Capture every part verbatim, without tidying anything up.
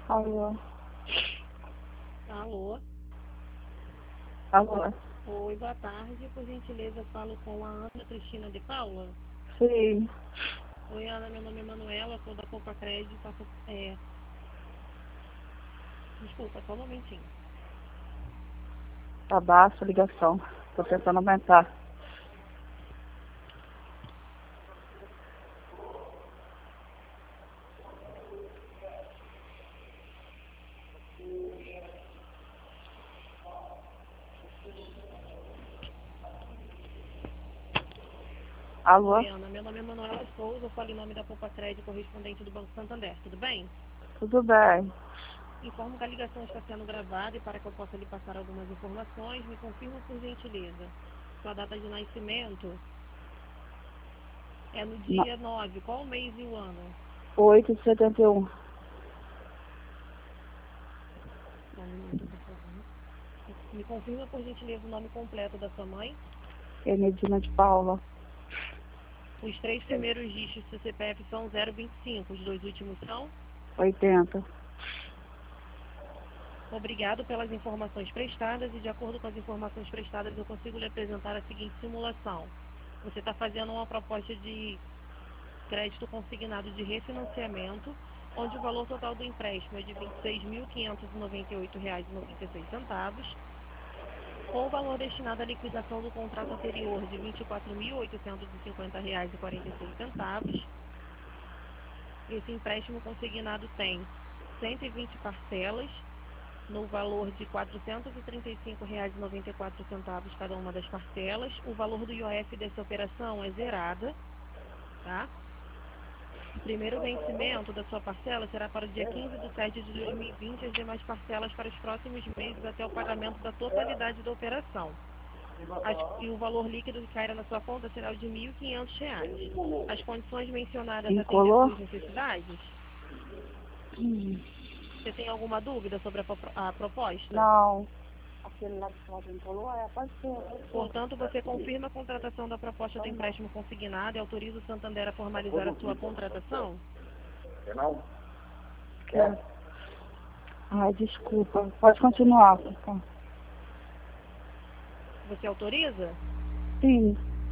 Alô? Alô? Alô? Oi, boa tarde. Por gentileza, falo com a Ana Cristina de Paula. Sim. Oi, Ana, meu nome é Manuela, sou da Copa Crédito. Passo, é... Desculpa, só um momentinho. Tá baixa a ligação. Tô tentando aumentar. Alô? Oi, Ana, meu nome é Manuela Souza, eu falo em nome da Copa Crédito, correspondente do Banco Santander. Tudo bem? Tudo bem. Informo que a ligação está sendo gravada e para que eu possa lhe passar algumas informações, me confirma por gentileza. Sua data de nascimento é no No... dia nove. Qual o mês e o ano? oito de setenta e um. Só um minuto, por favor. Me confirma por gentileza o nome completo da sua mãe. Enedina de Paula. Os três primeiros dígitos do C P F são zero vinte e cinco, os dois últimos são. oitenta. Obrigado pelas informações prestadas e de acordo com as informações prestadas eu consigo lhe apresentar a seguinte simulação. Você está fazendo uma proposta de crédito consignado de refinanciamento, onde o valor total do empréstimo é de vinte e seis mil quinhentos e noventa e oito reais e noventa e seis centavos, com o valor destinado à liquidação do contrato anterior de vinte e quatro mil oitocentos e cinquenta reais e quarenta e seis centavos. Esse empréstimo consignado tem cento e vinte parcelas, no valor de quatrocentos e trinta e cinco reais e noventa e quatro centavos cada uma das parcelas. O valor do I O F dessa operação é zerada, tá? O primeiro vencimento da sua parcela será para o dia quinze de setembro de dois mil e vinte, as demais parcelas para os próximos meses até o pagamento da totalidade da operação. As, e o valor líquido que cairá na sua conta será o de mil e quinhentos reais. As condições mencionadas atendem às Incolor? suas necessidades? Hum. Você tem alguma dúvida sobre a, a proposta? Não. Aquele lá de fora incolor? É, pode ser. Portanto, você confirma a contratação da proposta do empréstimo consignado e autoriza o Santander a formalizar a sua contratação? Não. Quero. Ai, desculpa. Pode continuar. Tá. Você autoriza? Sim.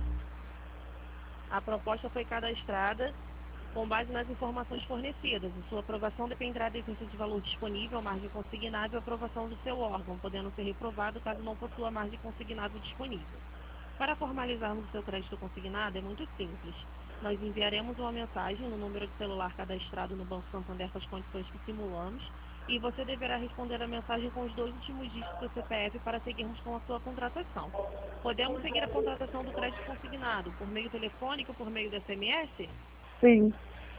A proposta foi cadastrada com base nas informações fornecidas. E sua aprovação dependerá da existência de valor disponível, margem consignável e aprovação do seu órgão, podendo ser reprovado caso não possua margem consignável disponível. Para formalizarmos o seu crédito consignado é muito simples. Nós enviaremos uma mensagem no número de celular cadastrado no Banco Santander com as condições que simulamos e você deverá responder a mensagem com os dois últimos dígitos do C P F para seguirmos com a sua contratação. Podemos seguir a contratação do crédito consignado por meio telefônico ou por meio do S M S? Sim.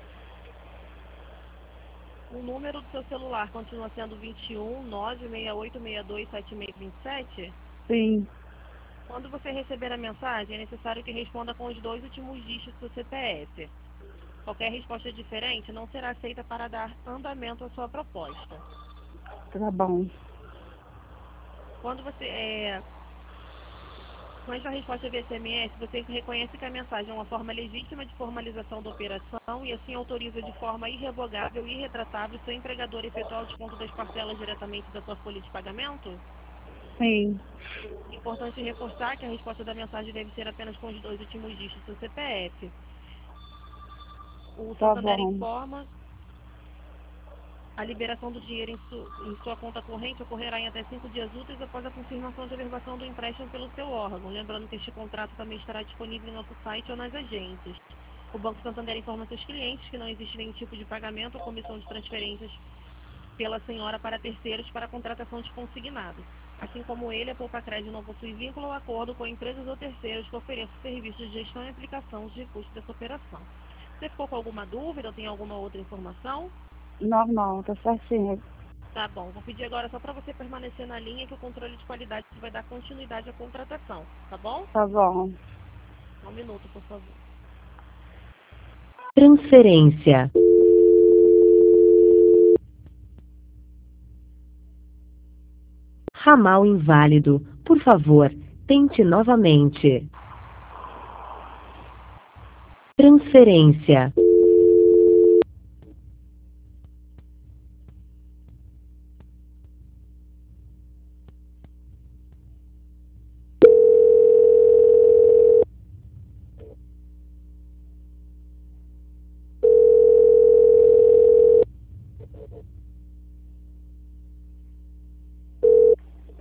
O número do seu celular continua sendo vinte e um, nove seis oito seis dois, sete seis dois sete? Sim. Quando você receber a mensagem, é necessário que responda com os dois últimos dígitos do C P F. Qualquer resposta diferente não será aceita para dar andamento à sua proposta. Tá bom. Quando você é, com essa resposta via S M S, você reconhece que a mensagem é uma forma legítima de formalização da operação e assim autoriza de forma irrevogável e irretratável seu empregador a efetuar o desconto das parcelas diretamente da sua folha de pagamento? Sim. Importante reforçar que a resposta da mensagem deve ser apenas com os dois últimos dígitos do C P F. O Tá Santander bom. informa a liberação do dinheiro em, su, em sua conta corrente ocorrerá em até cinco dias úteis após a confirmação de averbação do empréstimo pelo seu órgão. Lembrando que este contrato também estará disponível em nosso site ou nas agências. O Banco Santander informa seus clientes que não existe nenhum tipo de pagamento ou comissão de transferências pela senhora para terceiros para a contratação de consignado. Assim como ele, a Poupa Crédito não possui vínculo ou acordo com empresas ou terceiros que ofereçam serviços de gestão e aplicação dos recursos dessa operação. Você ficou com alguma dúvida ou tem alguma outra informação? Não, não. Tá certinho. Tá bom, vou pedir agora só para você permanecer na linha que o controle de qualidade vai dar continuidade à contratação, tá bom? Tá bom. Um minuto, por favor. Transferência. Ramal inválido. Por favor, tente novamente. Transferência.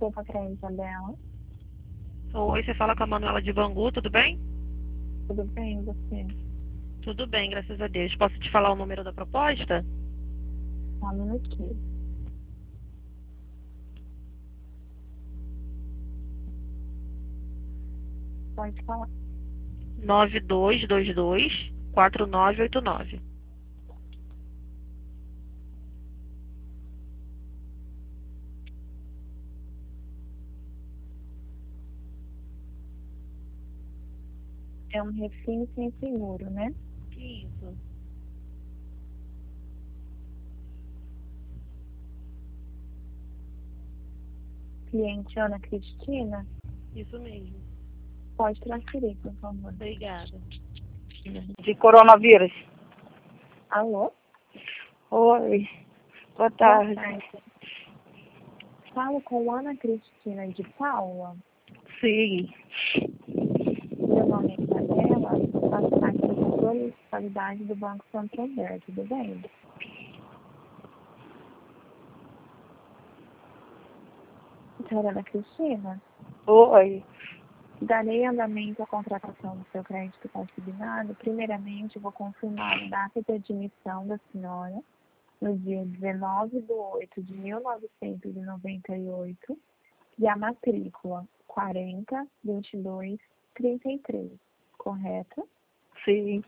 Desculpa, crença dela. Oi, você fala com a Manuela de Bangu, tudo bem? Tudo bem, você? Tudo bem, graças a Deus. Posso te falar o número da proposta? Só um minutinho. Pode falar. nove dois dois dois, quatro nove oito nove. É um refim sem seguro, né? Isso. Cliente Ana Cristina, Isso mesmo. pode transferir, por favor. Obrigada. De coronavírus. Alô? Oi. Boa Boa tarde. tarde. Falo com Ana Cristina de Paula. Sim. Meu nome é Isabela e eu faço parte do controle de qualidade do Banco Santander, tudo bem? Senhora Ana Cristina, Oi. darei andamento à contratação do seu crédito consignado. Primeiramente, vou confirmar a data de admissão da senhora no dia dezenove de oito de mil novecentos e noventa e oito e a matrícula quarenta, vinte e dois, trinta e três, correto? Sim.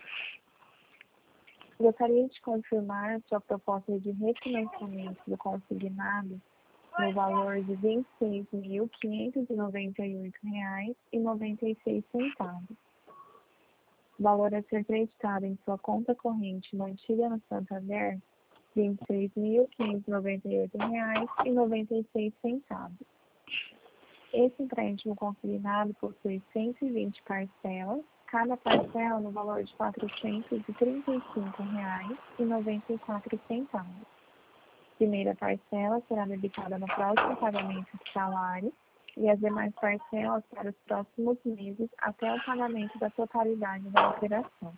Gostaria de confirmar a sua proposta de refinanciamento do consignado no valor de vinte e seis mil quinhentos e noventa e oito reais e noventa e seis centavos. Valor a ser creditado em sua conta corrente mantida no Santander, vinte e seis mil quinhentos e noventa e oito reais e noventa e seis centavos. Esse empréstimo consignado possui cento e vinte parcelas, cada parcela no valor de quatrocentos e trinta e cinco reais e noventa e quatro centavos. Primeira parcela será debitada no próximo pagamento do salário e as demais parcelas para os próximos meses até o pagamento da totalidade da operação.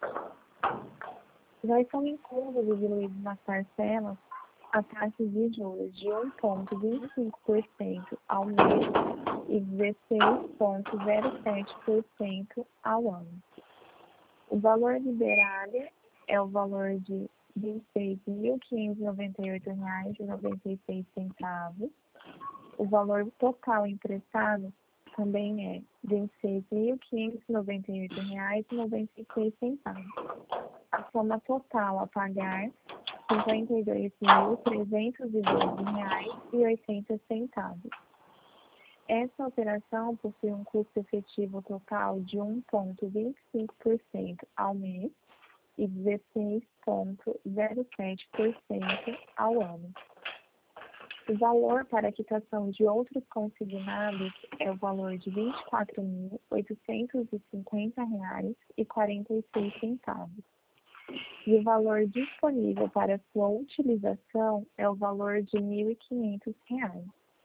Já estão inclusos e diluídos nas parcelas a taxa de juros de um vírgula vinte e cinco por cento ao mês e dezesseis vírgula zero sete por cento ao ano. O valor liberado é o valor de vinte e seis mil quinhentos e noventa e oito reais e noventa e seis centavos. O valor total emprestado também é vinte e seis mil quinhentos e noventa e oito reais e noventa e seis centavos. A soma total a pagar cinquenta e dois mil trezentos e doze reais e oitenta centavos. Essa operação possui um custo efetivo total de um vírgula vinte e cinco por cento ao mês e dezesseis vírgula zero sete por cento ao ano. O valor para a quitação de outros consignados é o valor de vinte e quatro mil oitocentos e cinquenta reais e quarenta e seis centavos. E o valor disponível para sua utilização é o valor de mil e quinhentos reais.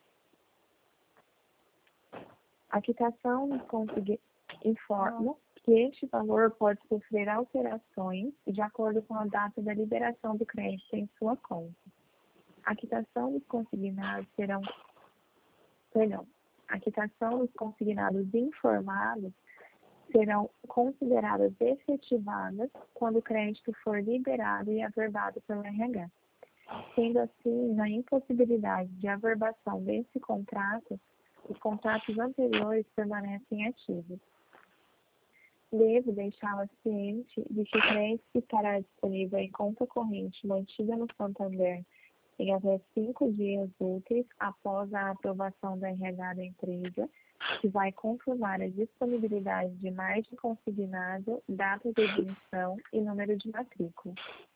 A quitação nos consigna informa que este valor pode sofrer alterações de acordo com a data da liberação do crédito em sua conta. A quitação dos consignados serão, perdão, a quitação dos consignados informados serão consideradas efetivadas quando o crédito for liberado e averbado pelo R H. Sendo assim, na impossibilidade de averbação desse contrato, os contratos anteriores permanecem ativos. Devo deixá-la ciente de que o crédito estará disponível em conta corrente mantida no Santander em até cinco dias úteis após a aprovação da R H da empresa, que vai confirmar a disponibilidade de margem consignado, data de admissão e número de matrícula.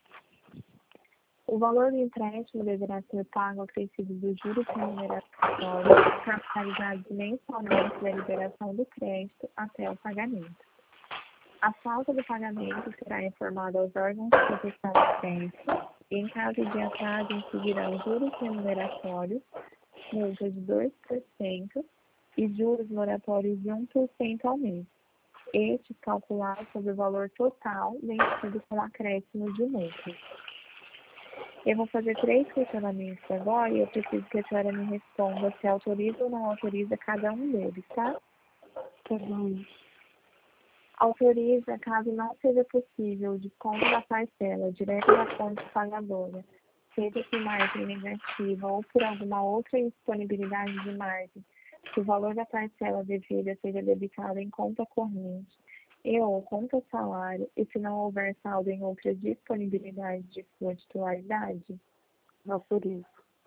O valor do empréstimo deverá ser pago acrescido do juros remuneratórios, capitalizados mensalmente da liberação do crédito até o pagamento. A falta do pagamento será informada aos órgãos de proteção do crédito e, em caso de atraso, incidirão juros remuneratórios, multa de dois por cento e juros moratórios de um por cento ao mês. Estes calculados sobre o valor total vencido com acréscimo de multa. Eu vou fazer três questionamentos agora e eu preciso que a senhora me responda se autoriza ou não autoriza cada um deles, tá? Tá bom. Autoriza caso não seja possível o desconto da parcela direto da fonte pagadora, seja por margem negativa ou por alguma outra indisponibilidade de margem, que o valor da parcela devida seja debitado em conta corrente e ou conta salário, e se não houver saldo em outra disponibilidade de sua titularidade. Autorizo.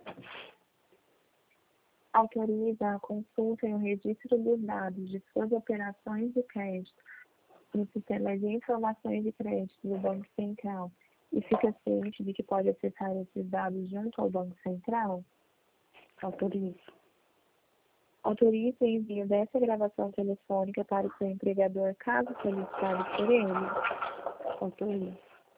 Autoriza a consulta e o registro dos dados de suas operações de crédito no sistema de informações de crédito do Banco Central e fica ciente de que pode acessar esses dados junto ao Banco Central. Autorizo. Autoriza o envio dessa gravação telefônica para o seu empregador, caso solicitado por ele. Autorizo.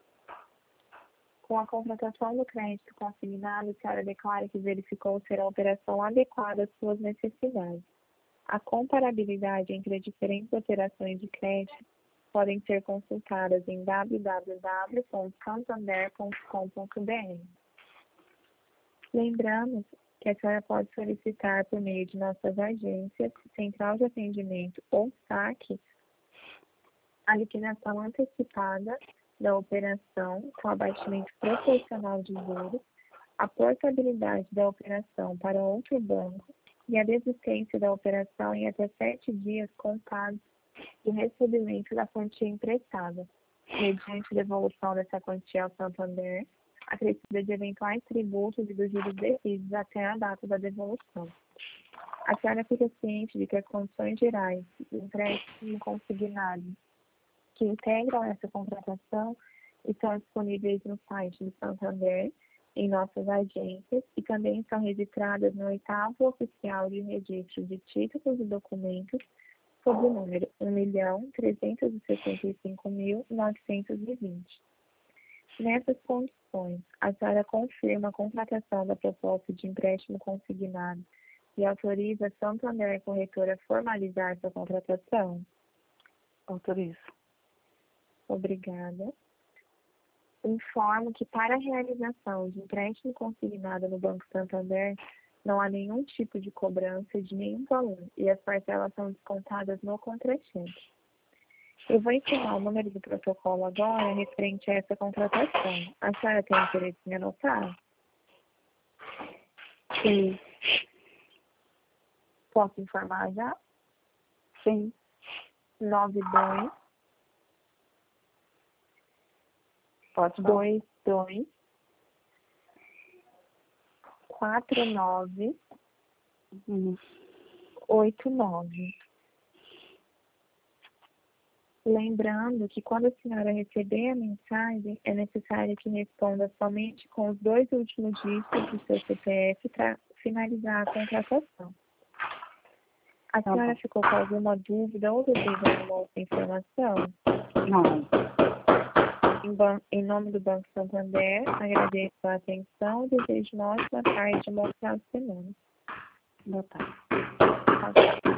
Com a contratação do crédito consignado, a senhora declara que verificou ser a operação adequada às suas necessidades. A comparabilidade entre as diferentes operações de crédito podem ser consultadas em w w w ponto santander ponto com ponto b r. Lembramos que a senhora pode solicitar por meio de nossas agências, central de atendimento ou saque, a liquidação antecipada da operação com abatimento proporcional de juros, a portabilidade da operação para outro banco e a desistência da operação em até sete dias contados do recebimento da quantia emprestada, mediante devolução dessa quantia ao Santander, acrescida de eventuais tributos e dos juros devidos até a data da devolução. A senhora fica ciente de que as condições gerais do empréstimo consignado que integram essa contratação estão disponíveis no site do Santander, em nossas agências, e também estão registradas no oitavo oficial de registro de títulos e documentos, sob o número um milhão trezentos e sessenta e cinco mil novecentos e vinte. Nessas condições, a senhora confirma a contratação da proposta de empréstimo consignado e autoriza a Santander Corretora a formalizar sua contratação? Autorizo. Obrigada. Informo que para a realização de empréstimo consignado no Banco Santander, não há nenhum tipo de cobrança de nenhum valor e as parcelas são descontadas no contra-cheque. Eu vou informar o número do protocolo agora referente a essa contratação. A senhora tem interesse em anotar? Sim. Posso informar já? Sim. nove dois Pode falar. dois dois quatro nove Hum. oito nove. Lembrando que quando a senhora receber a mensagem, é necessário que responda somente com os dois últimos dígitos do seu C P F para finalizar a contratação. A Tá senhora bom. ficou com alguma dúvida ou deseja alguma outra informação? Não. Em, ban- em nome do Banco Santander, agradeço a atenção e desejo uma ótima tarde e um bom final de semana. Boa tarde. Tá.